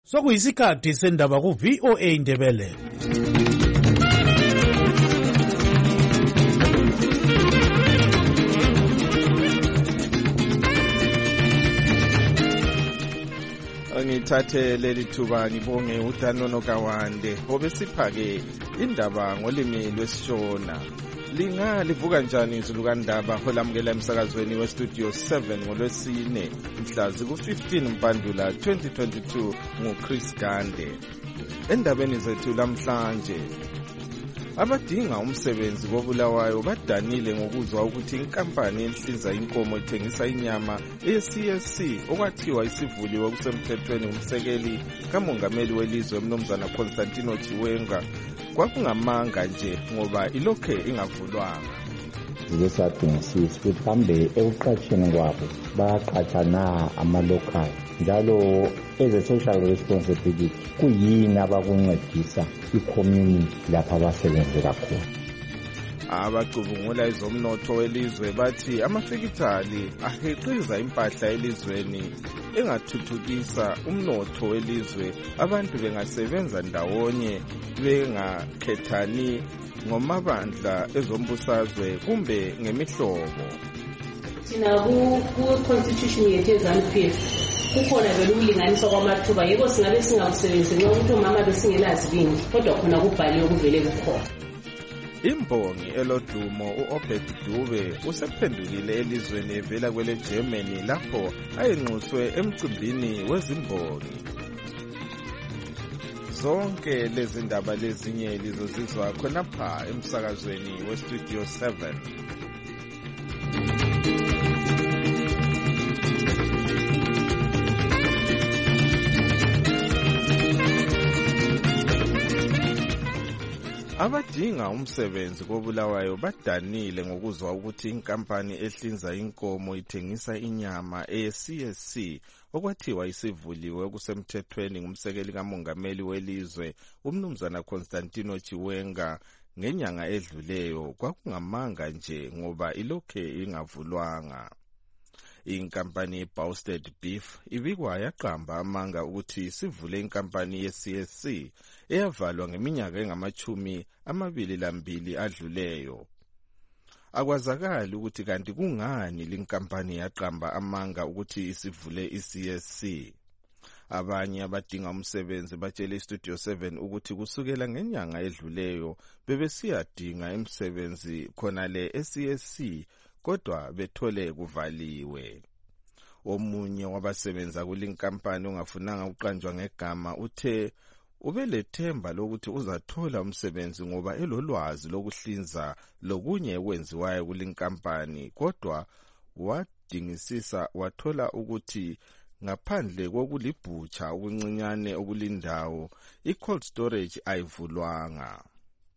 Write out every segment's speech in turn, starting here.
Sokuyisikhathi sendaba ku VOA Indebele. Ngithathe leli thuba ngibonge uDanono Kawande obesiphake indaba ngolimi lwesiShona. Livuka njani izulu kandaba olamukela emsakazweni westudio 7 ngolwesine mhla ziku-15 Mpandula 2022 nguChris Gande. Endabeni zethu lamhlanje, abadinga umsebenzi koBulawayo badanile ngokuzwa ukuthi inkampani ehlinza inkomo ithengisa inyama eCSC okwathiwa isivuliwe kusemthethweni umsekeli kamongameli welizwe Mnumzana Constantino Chiwenga kwakungamanga nje ngoba ilokhe ingavulwanga. Ngesadingisisa ukuthi kambe ekuqatsheni kwabo bayaqatsha na ama-local njalo eze-social responsibility kuyini abakuncedisa i-community lapha abasebenzela khona. Abacubungula ezomnotho welizwe bathi amafekithali aheqiza impahla elizweni engathuthukisa umnotho welizwe, abantu bengasebenza ndawonye bengakhethani ngomabandla ezombusazwe kumbe ngemihlobo. Thina ku-constitution yethu eZANU-PF kukhona vele ukulinganiswa kwamathuba, yebo singabe singakusebenzi nxa ukuthi umama besingelazilingi, kodwa khona kubhaliwe kuvele kukhona. Imbongi elodumo u-Obed Dube usephendukile elizweni evela kwele Germany lapho ayenxuswe emcimbini wezimbongi. Zonke lezi ndaba lezinye lizozizwa khonapha emsakazweni westudio 7. Abadinga umsebenzi koBulawayo badanile ngokuzwa ukuthi inkampani ehlinza inkomo ithengisa inyama eCSC okwathiwa isivuliwe kusemthethweni ngumsekeli kamongameli welizwe uMnumzana Constantino Chiwenga ngenyanga edluleyo kwakungamanga nje ngoba ilokhe ingavulwanga. Inkampani yeBousted Beef ibikwa yaqamba amanga ukuthi sivule inkampani yeCSC eyavalwa ngeminyaka engama-22 adluleyo. Akwazakali ukuthi kanti kungani linkampani yaqamba amanga ukuthi isivule iCSC. Abanye abadinga umsebenzi batshele istudio 7 ukuthi kusukela ngenyanga edluleyo bebesiyadinga umsebenzi khona le eCSC kodwa bethole kuvaliwe. Omunye wabasebenza kulinkampani ongafunanga uqanjwa ngegama uthe ubelethemba lokuthi uzathola umsebenzi ngoba elolwazi lokuhlinza lokunye ekwenziwayo kulinkampani, kodwa wadingisisa wathola ukuthi ngaphandle kokulibhutsha okuncinyane okulindawo i-cold storage ayivulwanga.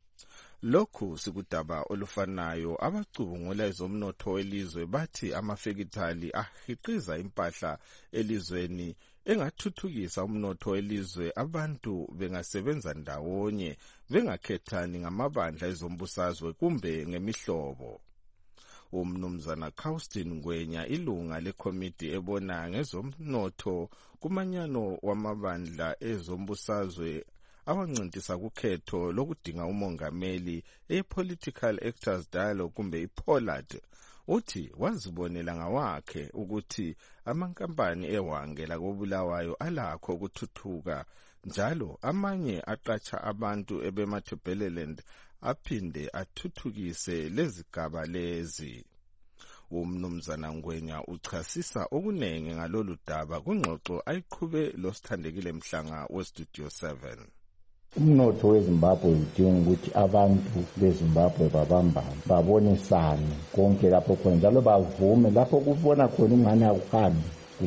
Lokhu sikudaba olufanayo abacubungula ezomnotho welizwe bathi amafekithali ahiqiza impahla elizweni engathuthukisa umnotho welizwe, abantu bengasebenza ndawonye bengakhethani ngamabandla ezombusazwe kumbe ngemihlobo. Umnumzana Kaustin Ngwenya, ilunga lekomiti ebona ngezomnotho kumanyano wamabandla ezombusazwe awancintisa kukhetho lokudinga umongameli e-Political Actors Dialogue kumbe iPOLAD, uthi wazibonela ngawakhe ukuthi amankampani ewangela koBulawayo alakho ukuthuthuka njalo amanye aqatsha abantu ebeMatabeleland aphinde athuthukise lezigaba lezi. Umnumzana Ngwenya uchasisa okunenge ngalolu daba kungxoxo ayiqhube loSithandekile Mhlanga westudio 7. Umnotho weZimbabwe udinga ukuthi abantu beZimbabwe babambane, babonisane konke lapho khona njalo bavume lapho kubona khona ingane akuhambi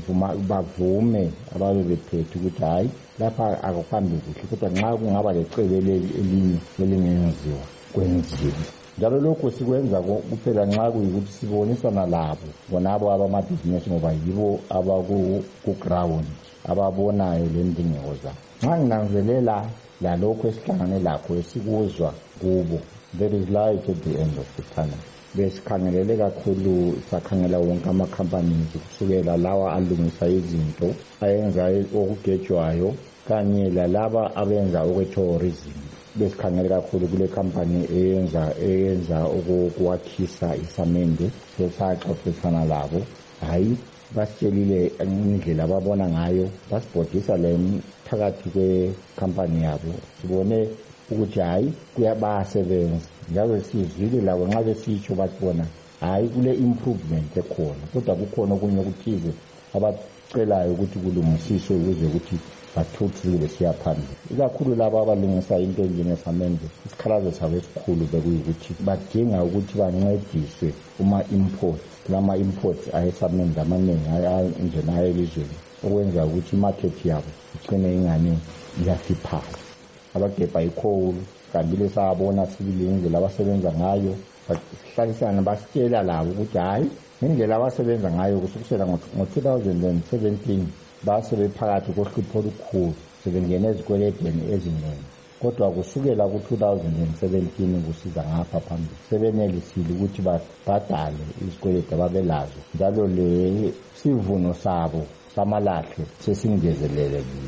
bavume ababe bephethe ukuthi hayi lapha akuhambi kuhle, kodwa nxa kungaba lecebo elinye elingenziwa kwenziwe. Njalo lokho sikwenza kuphela nxa kuyikuthi sibonisana labo bonabo abamabhizinesi ngoba yibo abaku-ground ababonayo le ndingeko zabo. Nxa nginanzelela lalokho esihlangane lakho esikuzwa kubo, there is light at the end of the tunnel. Besikhangelele kakhulu, sakhangela wonke ama-companies kusukela lawa alungisa izinto ayenza okugejwayo kanye lalaba abenza okwe-tourism besikhangele kakhulu kule company eyenza ukwakhisa isamende sesaxoxisana labo. Hayi, basitshelile indlela ababona ngayo, basibhodisa le phakathi kwe-company yabo. Sibone ukuthi hayi kuyabasebenza, njalo sizwile labo nxa besitsho bathi bona hayi kule improvement ekhona, kodwa kukhona okunye okuthize abacelayo ukuthi kulungisiswe ukuze ukuthi bathuthukile besiya phambili. Ikakhulu laba abalungisa into enjengesamende, isikhalazo sabo esikhulu bekuyikuthi badinga ukuthi bancediswe kuma-imports. Kulama-imports ayesamende amaningi anjena elizweni, okwenza ukuthi imarket yabo igcine ingane iyafiphala. Abagebha icoal kanti lesabona sibili indlela abasebenza ngayo, bahlalisana basitshela labo ukuthi hayi indlela abasebenza ngayo kusukela ngo-2017 basebephakathi kohlupho olukhulu, sebengena ezikweleteni eziningi, kodwa kusukela ku-2017 kusiza ngapha phambili sebenelisile ukuthi babhadale izikweleti ababelazo, njalo le sivuno sabo samalahle sesingezelelekile.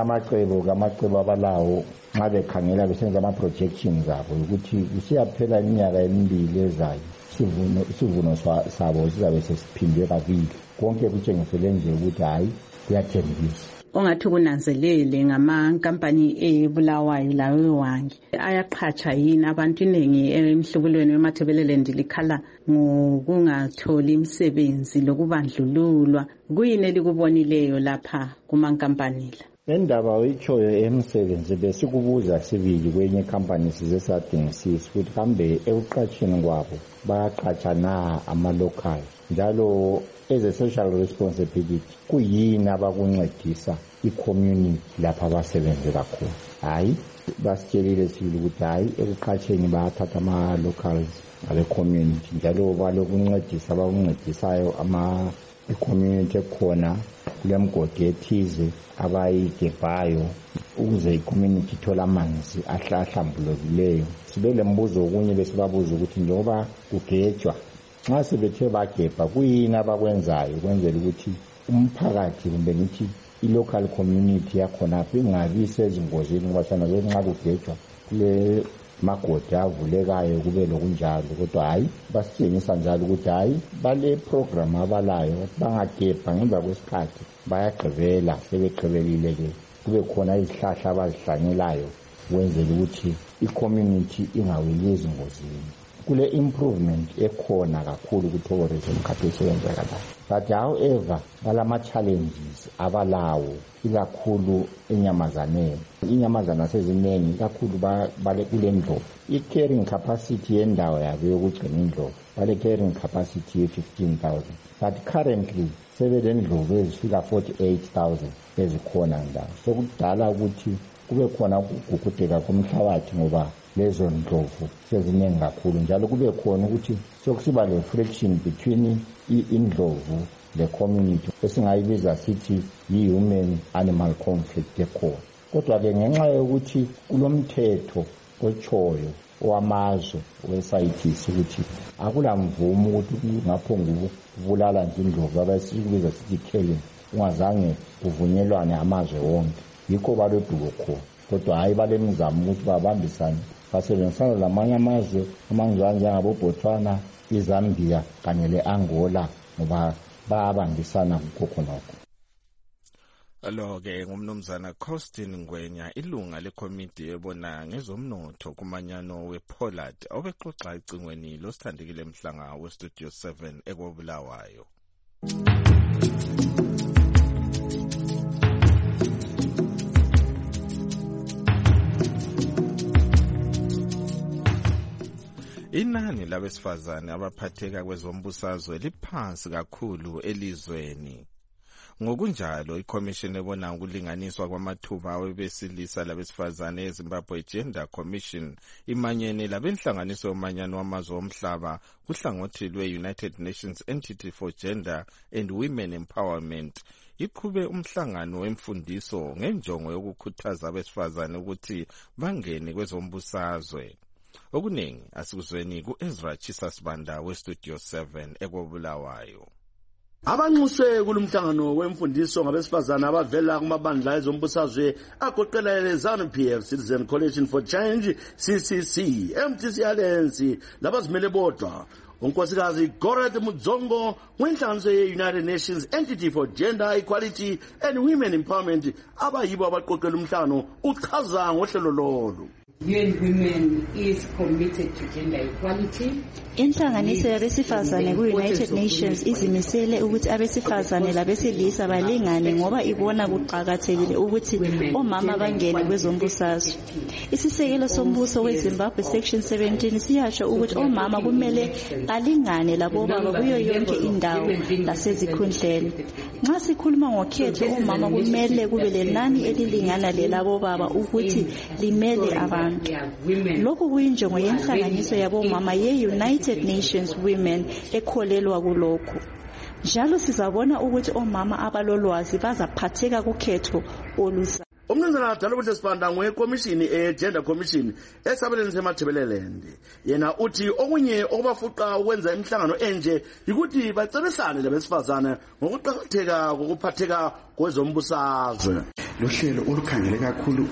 Balamacebo abalawo nxa bekhangela besenza ama-projections abo ukuthi kusiyaphela iminyaka emibili ezayo isivuno sabo sizabe sesiphindwe kabili. Konke kutshengisele nje ukuthi hayi kuyathembisa. Ongathi kunanzelele ngamankampani eBulawayo lawo wangi ayaqhatsha yini abantu iningi emhlubulweni weMatabeleland likhala ngokungatholi imisebenzi lokubandlululwa. Kuyini elikubonileyo lapha kumankampani la? Indaba oyitshoyo emsebenzi besikubuza sibili kwenye company size sadingisisa ukuthi kambe ekuqhatsheni kwabo bayaqhatsha na ama-local, njalo as a social responsibility kuyini abakuncedisa i-community lapha abasebenzela khona. Hayi, basitshelile sibili ukuthi hayi ekuqhatsheni bayathatha ama-locals abe-community, njalo balokuncedisa abakuncedisayo i-community ekhona kulemgodi ethize abayigebhayo ukuze i-community ithola amanzi ahlambulukileyo. Sibe lembuzo okunye besibabuza ukuthi njengoba kugejwa, nxa sebethe bagebha kuyini abakwenzayo ukwenzela ukuthi umphakathi kumbe ngithi i-local community yakhonapho ingabi sezingozini ngoba sana nxa kugejwa kule magodi avulekayo kube lokunjalo. Kodwa hayi basitshengisa njalo ukuthi hayi bale program abalayo bangagebha ngemva kwesikhathi bayagqibela, sebegqibelile-ke kube khona izihlahla abazihlanyelayo ukwenzela ukuthi i-community ingaweli ezingozini. Kule improvement ekhona kakhulu ku-tourism khathi esebenzeka la. But however balama-challenges abalawo ikakhulu enyamazaneni. Inyamazana seziningi ikakhulu kule ndlovu. I-carrying capacity yendawo yabo yokugcina indlovu bale-carrying capacity ye-15,000, but currently sebelendlovu ezifika 48,000 ezikhona ndawo. Sokudala ukuthi kube khona ukugugudeka komhlabathi ngoba lezo ndlovu seziningi kakhulu, njalo kube khona ukuthi sokusiba le-friction between indlovu le-community esingayibiza sithi yi-human animal conflict ekhona. Kodwa-ke ngenxa yokuthi kulomthetho otshoyo owamazwe we-CITES ukuthi akulamvumo ukuthi kungaphonga ukubulala nje indlovu abasikubiza sithi killing ungazange kuvunyelwane amazwe wonke, yikho balodubo khona. Kodwa hayi balemizamo ukuthi babambisane basebenzisana lamanye amazwe anjengaboBotswana, iZambia kanye le-Angola ngoba bayabambisana kukho khonokho. Lo-ke ngumnumzana Costin Ngwenya, ilunga lekomiti ebona ngezomnotho kumanyano wePollard, obexoxa ecingweni losithandekile Mhlanga weStudio 7 ekobulawayo. Inani labesifazane abaphatheka kwezombusazwe liphansi kakhulu elizweni. Ngokunjalo, iCommission ebona ukulinganiswa kwamathuba abesilisa labesifazane eZimbabwe Gender Commission imanyene labenhlanganiso yomanyano wamazwe omhlaba kuhlangothi lwe-United Nations Entity for Gender and Women Empowerment iqhube umhlangano wemfundiso ngenjongo yokukhuthaza abesifazane ukuthi bangene kwezombusazwe. Okuningi asikuzweni ku-Ezra Chisasbanda weStudio 7 ekobulawayo. Abanxuswe kulumhlangano wemfundiso ngabesifazana abavela kumabandla ezombusazwe agoqela ZANU-PF, Citizen Coalition for Change, CCC, MTC Alliance, labazimele bodwa. Unkosikazi Goret Mudzongo wenhlanganiso ye-United Nations Entity for Gender Equality and Women Empowerment abayibo abaqoqela umhlangano uchaza ngohlelo lolu. UN Women is committed to gender equality. Inhlanganiso yabesifazane ku-United Nations izimisele ukuthi abesifazane labesilisa balingane ngoba ibona kuqakathekile ukuthi omama bangene kwezombusazwe. Isisekelo sombuso weZimbabwe Section 17 siyasho ukuthi omama kumele balingane labobaba kuyo yonke indawo lasezikhundleni. Nxa sikhuluma ngokhetho omama kumele kube lenani elilingana lelabobaba ukuthi limele abantu. Lokhu kuyinjongo yenhlanganiso yabomama ye-United Nations Women ekholelwa kulokhu. Njalo sizabona ukuthi omama abalolwazi bazaphatheka kukhetho oluza. Umnumzana Dalobuthe Sibanda ngwekomishini Gender Commission esabeleni seMathebeleland. Yena uthi okunye okubafuqa ukwenza imihlangano enje ukuthi bacebisane labesifazane ngokuqakatheka kokuphatheka kwezombusazwe. Lohlelo olukhangele kakhulu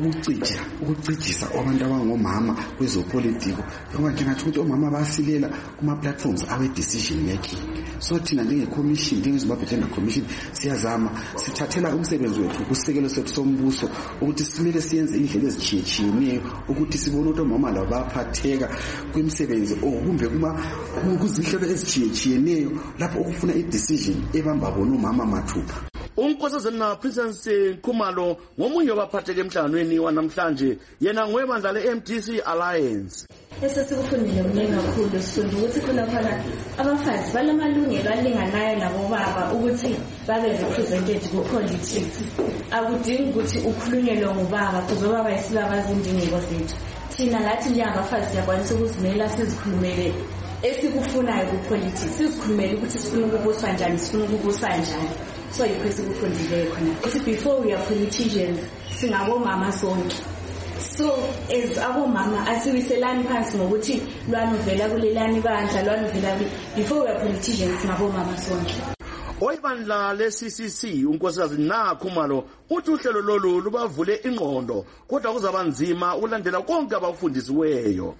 ukucijisa abantu abangomama kwezopolitiko ngoba ngingathi ukuthi omama basilela kuma platforms awe decision making. So thina njengecommission njengeZimbabwe Gender Commission siyazama sithathela umsebenzi wethu kusekelo sethu sombuso ukuthi simele siyenze indlela ezitshiyeneyo ukuthi sibone ukuthi omama labo baphatheka kwimisebenzi okumbe kuzinhlelo ezitshiyeneyo lapho okufuna idecision ebamba bona umama mathupha. Unkosazana Princess Khumalo ngomunye wabaphatheke emhlanganweni wanamhlanje yena ngwebandla le-MTC Alliance. Esesikufundile kuningi kakhulu sifunda ukuthi khona abafazi balamalungelo alinganayo nabobaba ukuthi babe represented ku-politics. Akudingi ukuthi ukhulunyelwe ngubaba kuze baba yisibabazi indingeko zethu. Thina lathi njengabafazi siyakwanisa ukuzimela sizikhulumele esikufunayo ku-politics. Sizikhulumele ukuthi sifuna ukubuswa njani, sifuna ukubusa njani. So yikho esikufundile khona. Ukuthi before we are politicians singabomama sonke. So as abomama asiwiselani phansi ngokuthi lwanuvela kulelani bandla lwanuvela before we are politicians singabomama sonke. Oyibandla le-CCC unkosikazi Khumalo uthi uhlelo lolu lubavule ingqondo kodwa kuzaba nzima ulandela konke abafundisiweyo.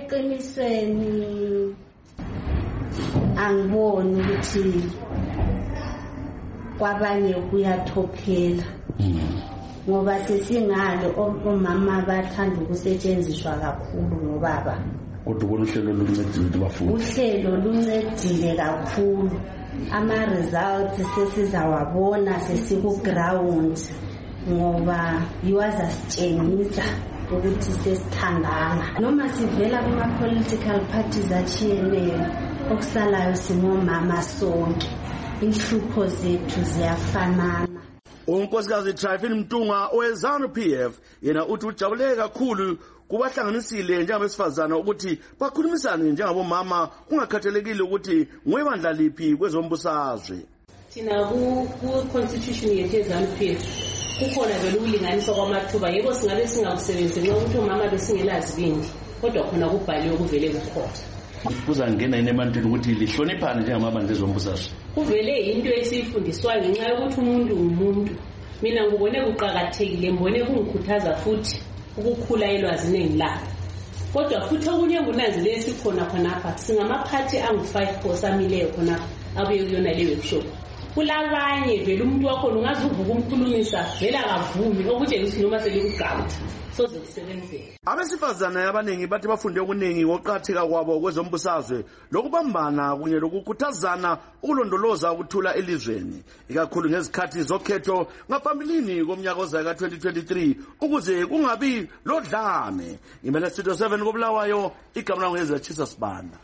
Eqinisweni angiboni ukuthi kwabanye kuyathophela ngoba sesingalo omama bathanda ukusetshenziswa kakhulu ngobaba. Kodwa uhlelo luncedile bafundi. Uhlelo luncedile kakhulu. Ama results sesizawabona sesiku ground ngoba yiwaza sitshengisa ukuthi sesithandana. Noma sivela kuma political parties achiyeneyo okusalayo singomama sonke. Inhlupho zethu ziyafanana. Unkosikazi Trifin Mtunga oweZANU-PF yena uthi ujabule kakhulu kubahlanganisile njengabesifazana ukuthi bakhulumisane njengabomama kungakhathalekile ukuthi ngwebandla liphi kwezombusazwe. Thina ku-constitution yethu yeZANU-PF kukhona vele ukulinganiswa kwamathuba yebo singabe singakusebenzisi nxa ukuthi omama besingelazibindi kodwa khona kubhaliwe kuvele kukhona. Kuzangena emantwini ukuthi lihloniphane njengamabandla ezombusazwe. Kuvele into esiyifundiswayo ngenxa yokuthi umuntu ngumuntu. Mina ngibone kuqakathekile ngibone kungikhuthaza futhi ukukhula elwazini engilalo. Kodwa futhi okunye ngunanzile esikhona khonapha singamaphathi angu-5 osamileyo khonapha abuye kuyona le workshop. Kulabanye vele umuntu wakho ungaze uvuka umkhulumisa vele akavumi okutshengisa noma selikugqama soze kusebenzele. Abesifazana abaningi bathi bafunde okuningi ngokuqhatheka kwabo kwezombusazwe lokubambana kunye lokukhuthazana ukulondoloza ukuthula elizweni ikakhulu ngezikhathi zokhetho ngaphambilini komnyaka ozayo ka-2023 ukuze kungabi lodlame. Ngimele Studio 7 koBulawayo igama langu ngezatshisa Sibanda.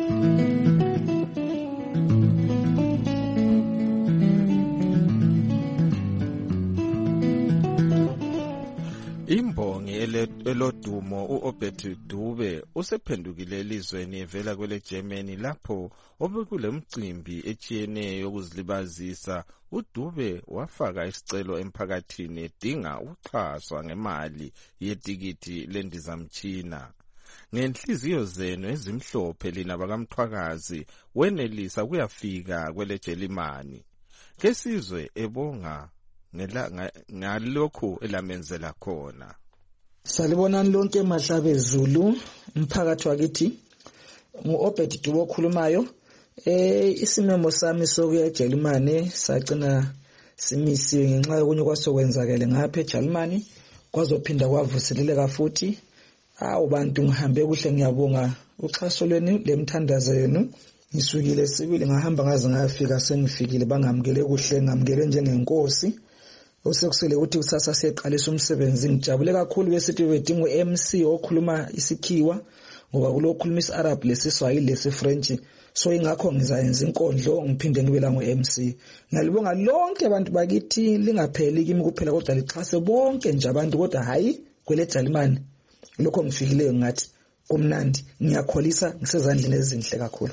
Imbongi elodumo uObert Dube usephendukile elizweni evela kwele Germany lapho obekule mcimbi echiyeneyo yokuzilibazisa. uDube wafaka isicelo emphakathini edinga ukuxhaswa ngemali yetikiti lendizamtshina. ngenhliziyo zenu ezimhlophe lina bakamthwakazi wenelisa kuyafika kweleJelimani. Kesizwe ebonga ngalokhu elamenzela khona. Salibonani lonke mahlabe Zulu, umphakathi wakithi. Ngu-Obed Dubo okhulumayo. Isimemo sami sokuya eJelimani sagcina simisiwe ngenxa yokunye kwasokwenzakele ngapha eJelimani, kwazophinda kwavuseleleka futhi. Abantu ngihambe kuhle, ngiyabonga uxhaso lwenu lemthandazo yenu. Ngisukile sibili ngahamba ngaze ngafika, sengifikile bangamukele kuhle, ngamukele njengenkosi. Osekusele ukuthi kusasa siyeqalisa umsebenzi. Ngijabule kakhulu besithi wedinga uMC okhuluma isikhiwa, ngoba kulokhuluma isiArab lesiswahili lesifrench. So ingakho ngizayenza inkondlo ngiphinde ngibe la ngoMC. Ngiyalibonga lonke abantu bakithi, lingapheli kimi kuphela kodwa lixhase bonke nje abantu, kodwa hayi kweleJalimani. Lokho ngifikileyo ngathi kumnandi, ngiyakholisa ngisezandleni ezinhle kakhulu.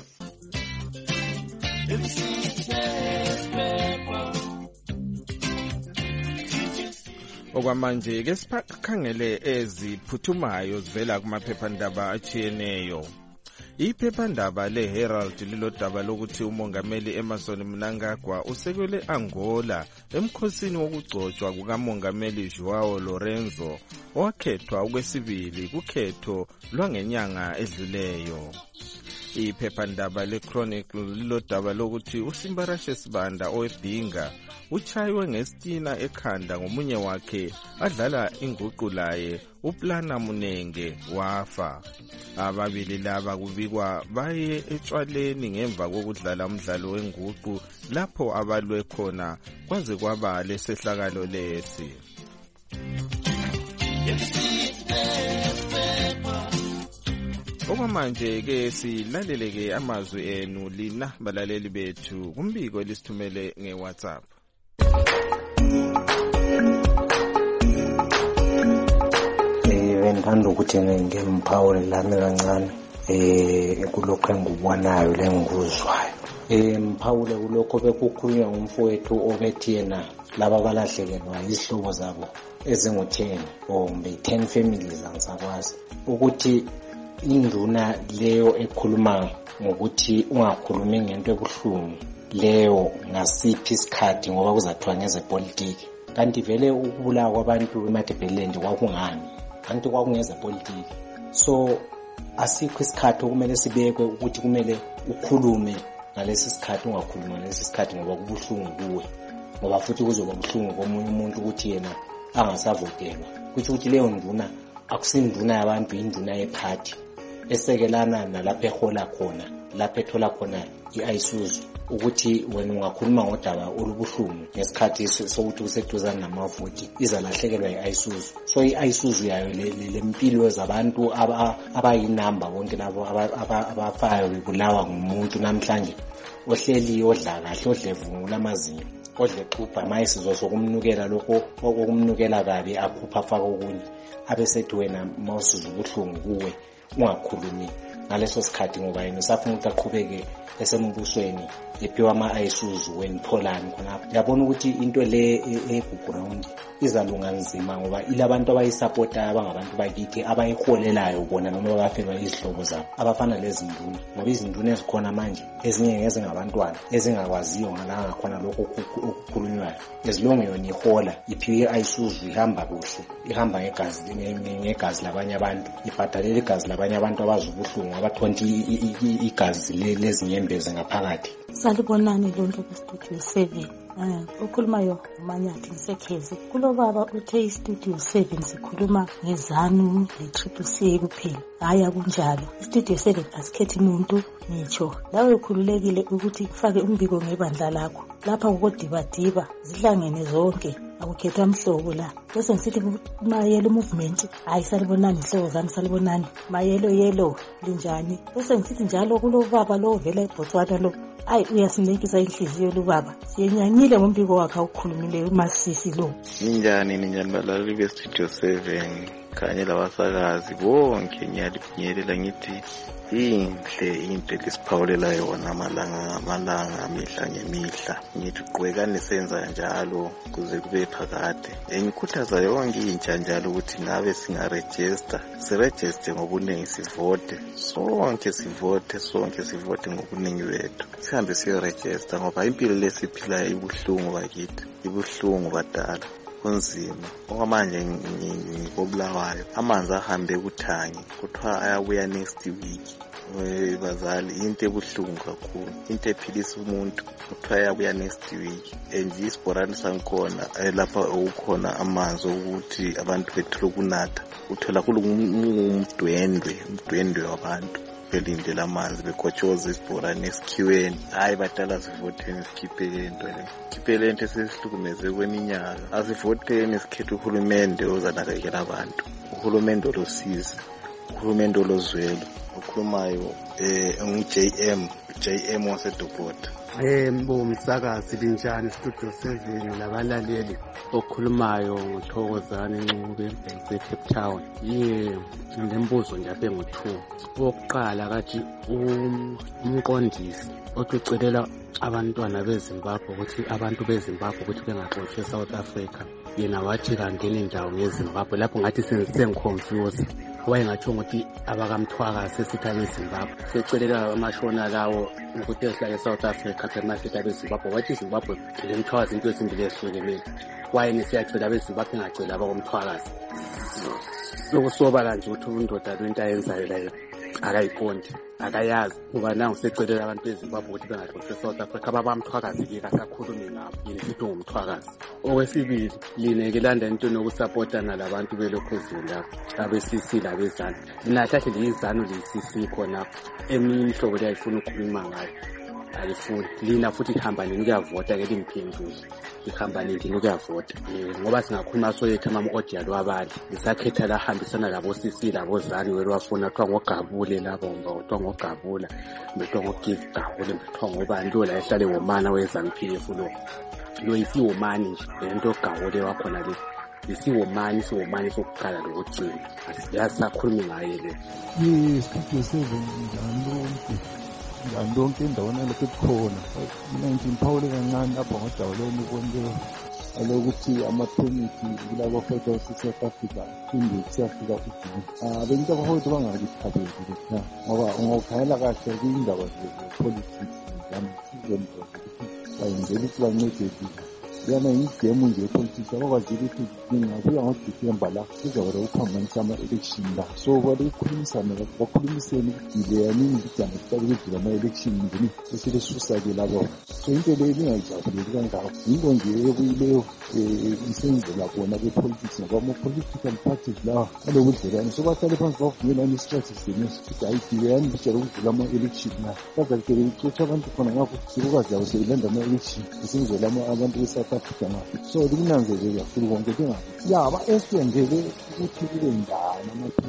Okwamanje ke sikhangele eziphuthumayo zivela kumaphephandaba achiyeneyo. Iphephandaba leHerald lilodaba lokuthi umongameli Emmerson Mnangagwa usekwele Angola emkhosini wokugcotshwa kukamongameli Joao Lorenzo owakhethwa okwesibili kukhetho lwangenyanga edluleyo. Iphephandaba leChronicle lilodaba lokuthi uSimbarashe Sibanda owebhinga uchaywe ngesitina ekhanda ngomunye wakhe adlala inguqu laye uPlana Munenge wafa. Ababili laba kubikwa baye etshwaleni ngemva kokudlala umdlalo wenguqu lapho abalwe khona kwaze kwaba lesehlakalo lesi. Okwamanje ke silaleleke amazwi enu lina balaleli bethu kumbiko elisithumele ngeWhatsApp. Ngithanda ukuthi ngimphawule lami kancane kulokho engikubonayo lengikuzwayo. Mphawule kulokho bekukhulunywa ngumfowethu obethi yena laba balahlekelwa izihlobo zabo ezingu-10 or 10 families angisakwazi ukuthi induna leyo ekhuluma ngokuthi ungakhulumi ngento ebuhlungu leyo ngasiphi isikhathi ngoba kuzathiwa ngezepolitiki. Kanti vele ukubulawa kwabantu eMatabeleland kwakungani? Kanti kwakungezepolitiki. So asikho isikhathi okumele sibekwe ukuthi kumele ukhulume ngalesi sikhathi ungakhuluma ngalesi sikhathi ngoba kubuhlungu kuwe. Ngoba futhi kuzoba ubuhlungu komunye umuntu ukuthi yena angasavotelwa. Kuthi ukuthi leyo nduna akusinduna yabantu, induna yeparty esekelana nalapho ehola khona, lapho ethola khona iAyisuzu, ukuthi wena ungakhuluma ngodaba olubuhlungu ngesikhathi sokuthi useduzana namavoti izalahlekelwa iAyisuzu. So iAyisuzu yayo lempilo zabantu abayinamba bonke labo abafayo bebulawa ngumuntu namhlanje ohleli odla kahle, odlevungula amazinyo, odlequpha mayisizo sokumnukela lokho okumnukela kabi akhupha afaka okunye, abesethi wena mawusizwa ubuhlungu kuwe ungakhulumi ngaleso sikhathi ngoba yena usafuna ukuthi aqhubeke esembusweni ephiwa ama-Ayisuzu wenipholani khonapho. Yabona ukuthi into le eguground izalunga nzima ngoba ilabantu abayisupportayo abangabantu bakithi abayiholelayo bona noma bafelwa izihlobo zabo abafana lezi nduna, ngoba izinduna ezikhona manje ezinye ngezingabantwana ezingakwaziyo ngakhona lokho okukhulunywayo. Ezilonge yona ihola iphiwe i-Ayisuzu ihamba kuhle, ihamba ngegazi labanye abantu, ibhadalela igazi labanye abantu abazubuhlungu abathonti igazi lezinyembezi ngaphakathi. Salibonani lonke kwistudio 7. Ukhulumayo uManyathi ngisekhezi. Kulo baba uthe istudio 7 sikhuluma ngezanu le-CCC kuphela. Hayi akunjalo. Istudio 7 asikhethi umuntu nitsho. Lawe ukhululekile ukuthi ufake umbiko ngebandla lakho. Lapha kukodibadiba zihlangene zonke. Akukhethwa mhlobo la. Bese ngisithi Mayelo movement, hayi salibonani ihlobo zami salibonani. Mayelo yellow linjani? Bese ngisithi njalo kulo baba lo vela eBotswana lo. Ayi uyasinekisa inhliziyo lo baba. Siyenyanyile ngombiko wakhe awukhulumile uMasisi lo. Ninjani balaleli bestudio 7. kanye labasakazi bonke ngiyalibingelela ngithi inhle into lesiphawulela yona amalanga mihla ngemihla. Ngithi qhubekani senza njalo kuze kube phakade. Ngikhuthaza yonke intsha njalo ukuthi ngabe singaregister, siregister ngobuningi, sivote sonke ngobuningi bethu, sihambe siyoregister ngoba impilo lesiphilayo ibuhlungu bakithi, ibuhlungu badala, kunzima. Okwamanje ngikobulawayo, amanzi ahambe kuThangi kuthiwa ayabuya next week. Bazali, into ebuhlungu kakhulu, into ephilisa umuntu kuthiwa ayabuya next week. Isibhorane sangikhona lapha okukhona amanzi ukuthi abantu bethule ukunatha, uthola umdwendwe wabantu belindele amanzi bekotshoza isibhorane esikhiweni. Hayi badala, sivoteni sikhiphe le nto esesihlukumeze kweminyaka. Asivoteni sikhethe uhulumende ozanakekela abantu, uhulumende olosizi, uhulumende olozwelo. Okhulumayo JM waseDobota. Msakazi linjani Studio 7 labalaleli. Okhulumayo nguthokozane Ncube eSeCape Town. Ngembuzo nje aphe ngo2. Oqala kathi umqondisi ocucelela abantwana beZimbabwe ukuthi abantu beZimbabwe ukuthi bengaxoshwe eSouth Africa, yena wathi kangena indawo ngeZimbabwe. Lapho ngathi sengiconfuse, wayengathi ukuthi abakamthwakazi esithi abeZimbabwe secelela amashona lawo ukuthi ehlala eSouth Africa semafika abeZimbabwe. Wathi iZimbabwe lemthwakazi into ezimbili ehlukeneyo. Wayenisiyacela abeZimbabwe engacela abakomthwakazi. Sokusobala nje ukuthi undoda lento ayenzayo layo akayiqondi, akayazi ngoba nangu secelela abantu beZimbabwe ukuthi bengaxoshwe eSouth Africa. Ababamthwakazi-ke kasakhulumi ngabo, yini sithi ngumthwakazi. Okwesibili, lineke landa into nokusapotana labantu belokhuzini lapho, abe-CC labezanu. Lina hlahle liyizanu liyi-CC khonapho, eminye imihlobo liyayifuna ukukhuluma ngayo, ayifuni. Lina futhi lihamba nini ukuyavota-ke limphendule, lihamba nini ukuyavota. Ngoba singakhuluma soyethu ama-audio lwabali, lisakhetha lahambisana labo-CC labozani welwafuna, kuthiwa ngogabule labo, kuthiwa ngogabula, kuthiwa ngogive gabule, kuthiwa ngobani lo la ehlale womana we-ZANU-PF lo isiwomani nje, lento gabule wakhona le isiwomani sokuqala lokugcina. Asiyasakhulumi ngaye le. Studio 7 njani lonke endaweni alokhu ekhona. Mina ngiphawule kancane lapha ngodawuleni konke alokuthi amaphemithi kulabo federal South Africa phinde siyafika kuJuni. Bengita abaholi bangakuthabeli lokho ngoba ungakhayela kahle kwindaba zepolitics njani sizenzo bayenzela ukuthi bancede yana igemu nje politics abakwazi ukuthi ningabuya ngoDisemba la kuzawuba ukuphambanisa ama-election la. So balikhulumisana bakhulumiseni ile yaningi kujana kuqala ama-election ngini seselisusa-ke labo. So into leyo ingayijabuleli kangako, yinto nje ekuyileyo isenzela bona kwe-politics ngoba ama-political parties lawa alobudlelwane. So bahlale phansi bavumelana i-strategy neso ukuthi ayidile yani bijala ukudlula ama-election la. Bazakele icotha abantu khona ngakho sikukwazi yabo sekulanda ama-election esenzela abantu beSouth Africa ngapha. So likunanzelele kakhulu konke njengathi aba-esiyenzele ukuthi kube njani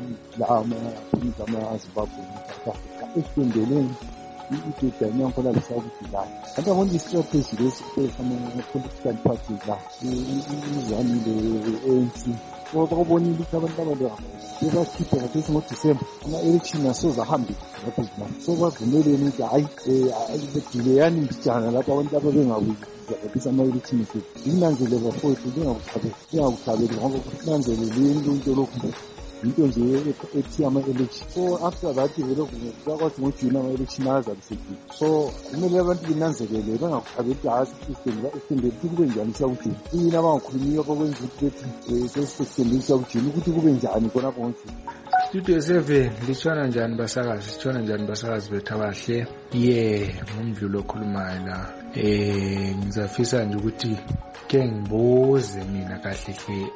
amaphilisi ama-Zimbabwe South Africa esiyenzele i-data nyankola lisakudilana. Kanti abona i-strategy lesi-political parties la izani le-ANC bakubonile ukuthi abantu abaleyo bebakhiphe ngathesi ngoDisemba ama-election asoze ahambile lapho zimali. So bavumeleni ukuthi hayi bedileyani mbijana lapho abantu ababengabuzi zabisa ama-election ethu. Inanzelela futhi lingakuthabeli ngoba kunanzelele into lokhu into nje ethi ama-election. So after that vele kuyakwazi ngoJuni ama-election azabe sekile. So kumele abantu binanzelele bengakuthabeli ukuthi hhayi sisitendele ukuthi kube njani siyakujuni. Kuyini abangakhulumiyo bakwenza ukuthi sesitendele siyakujuni ukuthi kube njani khonapho ngoJuni. Studio 7 litshona njani basakazi, sitshona njani basakazi bethu abahle. Ngumdlulo okhulumayo la. Ngizafisa nje ukuthi ke ngibuze mina kahle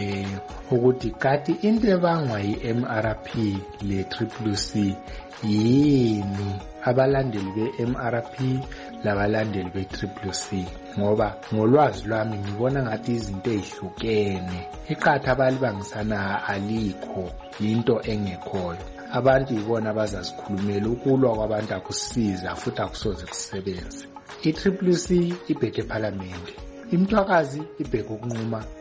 ukuthi kati into ebangwa yi-MRP le CCC yini abalandeli be-MRP labalandeli be-CCC? Ngoba ngolwazi lwami ngibona ngathi izinto ezihlukene. Iqatha abalibangisana alikho, into engekhoyo. Abantu ibona abazasikhulumela, ukulwa kwabantu akusiza futhi akusoze kusebenze. I-CCC ibheke eParliament, imthwakazi ibheke ukunquma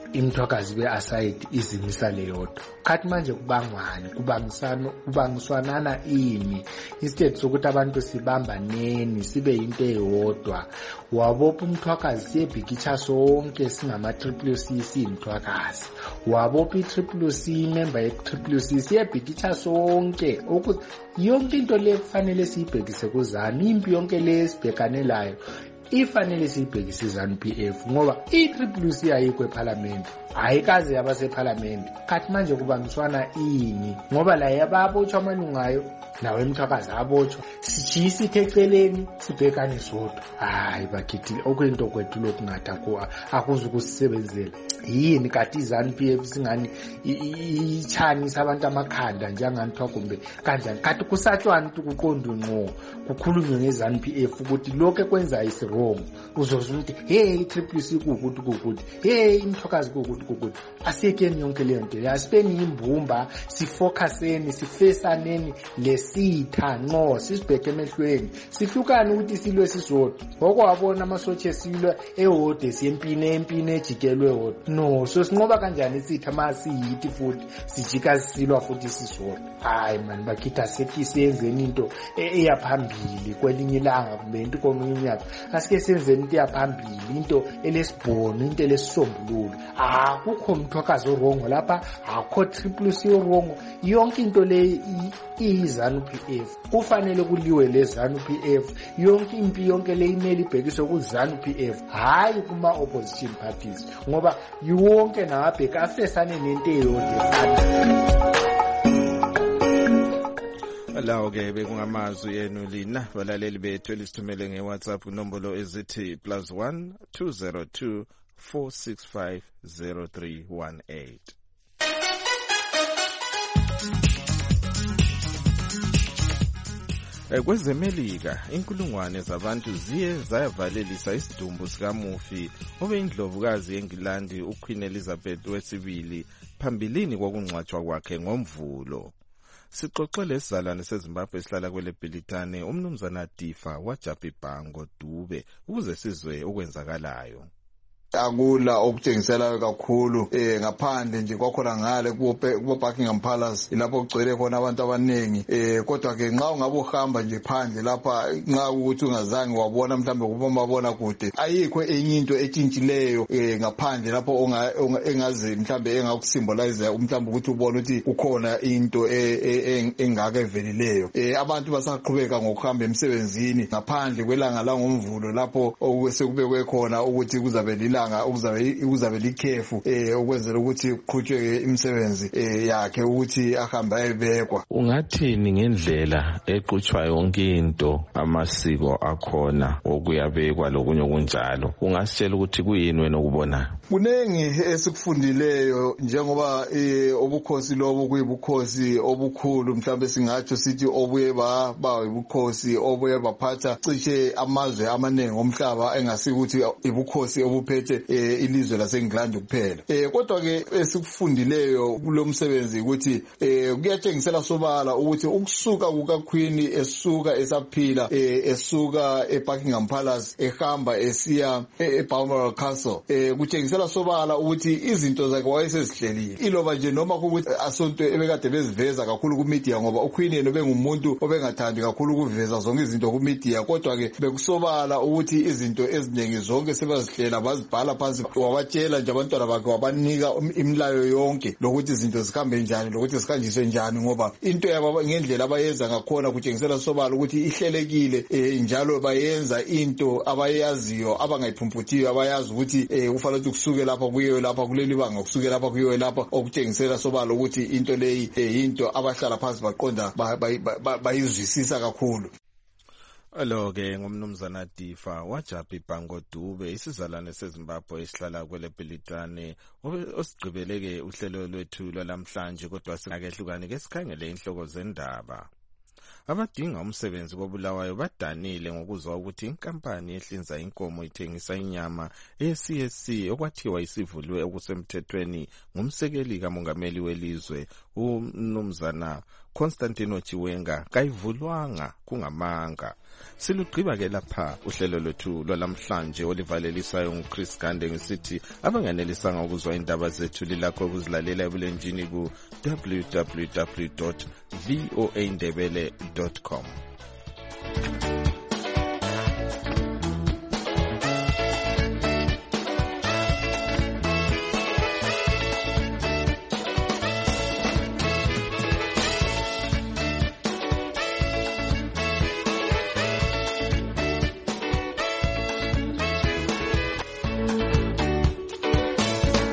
imithwakazi be-aside izimisa leyodwa. Khathi manje kubangwani, kubangiswanana ini instead sokuthi abantu sibambaneni sibe into eyodwa. Wabopha umthwakazi siyebhikitsha sonke singama-CCC siyimthwakazi. Wabopha i-CCC member ye-CCC siyebhikitsha sonke. Yonke into le kufanele siyibhekise kuZANU, impi yonke le sibhekane layo ifanele siyibhekise ZANU-PF ngoba i-CCC ayikho eParliament, ayikaze yabaseParliament. Khathi manje kubangiswana ini ngoba la yababotshwa amalungayo nawe emthwakazi abotshwa, sijisa eceleni sibhekane sodwa. Hayi bakithi okuyinto kwethu lokungathi akuze ukusebenzela yini kati ZANU-PF singani ichanisa abantu amakhanda njenganithwa kumbe kanjani. Kati kusatshwana ukuqonda ngqo kukhulunywe ngeZANU-PF ukuthi lokho ekwenza is wrong. Uzozwa ukuthi hey i-CCC kukuthi hey imthwakazi kukuthi. Asekeni yonke leyo nto yasipeni imbumba, sifocuseni, sifesaneni lesitha ngqo, sisibheke emehlweni, sihlukane ukuthi silwe sisodwa. Ngoko wabona amasotshe silwe ehode siyempini ejikelwe hodwa. No, so sinqoba kanjani isitha masiyithi futhi sijika silwa futhi sisodwa. Hayi man bakithi asethi siyenzeni into eyaphambili kwelinye ilanga kumbe into komunye unyaka. Asike senzeni into eyaphambili, into elesibhono, into elesisombululo. Akukho umthwakazi orongo lapha, akho CCC orongo. Yonke into le iZANU-PF kufanele kuliwe le ZANU-PF. Yonke impi yonke le imeli ibhekiswe kuZANU-PF, hayi kuma opposition parties ngoba yonke nababheka afesane nento eyodwa. Lawo ke bekungamazwi yenu lina balaleli bethu elisithumele ngeWhatsApp kunombolo ezithi +1 202 465 0318. Kwezemelika inkulungwane zabantu ziye zayavalelisa isidumbu sikamufi obeyindlovukazi yeNgilandi uQueen Elizabeth II phambilini kokungcwatshwa kwakhe ngoMvulo. Sixoxe lesizalwane seZimbabwe esihlala kwele Bhilitane umnumzana Difa waJapibhango Dube ukuze sizwe okwenzakalayo. Akula okutshengiselayo kakhulu ngaphandle nje kwakhona ngale kubo Buckingham Palace lapho kugcwele khona abantu abanengi kodwa ke nxa ungabe uhamba nje phandle lapha nxa ukuthi ungazange wabona mhlambe kubomabona kude ayikho enye into etshintshileyo ngaphandle lapho engazi mhlambe engakusymbolize mhlambe ukuthi ubone ukuthi ukhona into engaka evelileyo. Abantu basaqhubeka ngokuhamba emsebenzini ngaphandle kwelanga la ngoMvulo lapho okusekubekwe khona ukuthi kuzabe uzabe likhefu ukwenzela ukuthi kuqhutshwe imisebenzi yakhe ukuthi ahambe ayebekwa. Ungathini ngendlela eqhutshwa yonke into amasiko akhona okuyabekwa lokunye okunjalo? Ungasitshela ukuthi kuyini wena okubona? Kunengi esikufundileyo njengoba obukhosi lobo kuyibukhosi obukhulu mhlambe singatsho sithi obuye ba ibukhosi obuye baphatha cishe amazwe amaningi omhlaba engasikuthi ibukhosi obuphethe ilizwe laseNgilandi kuphela. Kodwa ke esikufundileyo kulomsebenzi ukuthi kuyatshengisela sobala ukuthi ukusuka kukaQueen esuka esaphila esuka eBuckingham Palace ehamba esiya eBalmoral Castle kutshengisela sobala ukuthi izinto zakhe wayesezihlelile iloba nje noma ukuthi asonto ebekade beziveza kakhulu kumedia ngoba uQueen yena bengumuntu obengathandi kakhulu ukuveza zonke izinto kumedia kodwa ke bekusobala ukuthi izinto eziningi zonke sebazihlela bazibhala phansi wabatshela nje abantwana bakhe wabanika imilayo yonke lokuthi izinto zihambe njani lokuthi zikanjiswe njani ngoba into yabo ngendlela abayenza ngakhona kutshengisela sobala ukuthi ihlelekile njalo bayenza into abayaziyo abangayiphumputhiyo abayazi ukuthi kufanele ukusuke lapha kuyiwe lapha kuleli banga kusuke lapha kuyiwe lapha okutshengisela sobala ukuthi into leyi into abahlala phansi baqonda bayizwisisa kakhulu. Alo-ke ngumnumzana Difa waJapibhango Dube isizalwane seZimbabwe esihlala kwele Bhilitane osigqibeleke uhlelo lwethu lwalamhlanje kodwa singakehlukani ke sikhangele inhloko zendaba. Abadinga umsebenzi koBulawayo badanile ngokuzwa ukuthi inkampani ehlinza inkomo ithengisa inyama eCSC okwathiwa isivuliwe okusemthethweni ngumsekeli kamongameli welizwe umnumzana Constantino Chiwenga kayivulwanga kungamanga. Silugqiba ke lapha uhlelo lwethu lwalamhlanje olivalelisayo nguChris Gande ngisithi abanganelisanga ukuzwa indaba zethu lilakho ukuzilalela ebulenjini ku www.voaindebele.com.